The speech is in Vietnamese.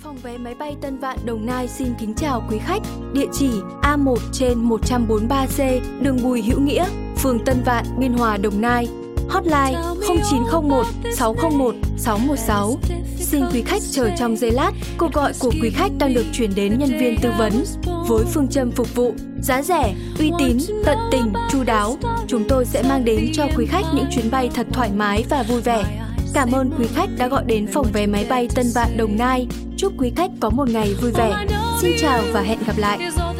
Phòng vé máy bay Tân Vạn Đồng Nai xin kính chào quý khách. Địa chỉ A1 trên 143C, đường Bùi Hữu Nghĩa, phường Tân Vạn, Biên Hòa, Đồng Nai. Hotline 0901 601 616. Xin quý khách chờ trong giây lát, cuộc gọi của quý khách đang được chuyển đến nhân viên tư vấn. Với phương châm phục vụ, giá rẻ, uy tín, tận tình, chu đáo, chúng tôi sẽ mang đến cho quý khách những chuyến bay thật thoải mái và vui vẻ. Cảm ơn quý khách đã gọi đến phòng vé máy bay Tân Vạn Đồng Nai. Chúc quý khách có một ngày vui vẻ. Xin chào và hẹn gặp lại.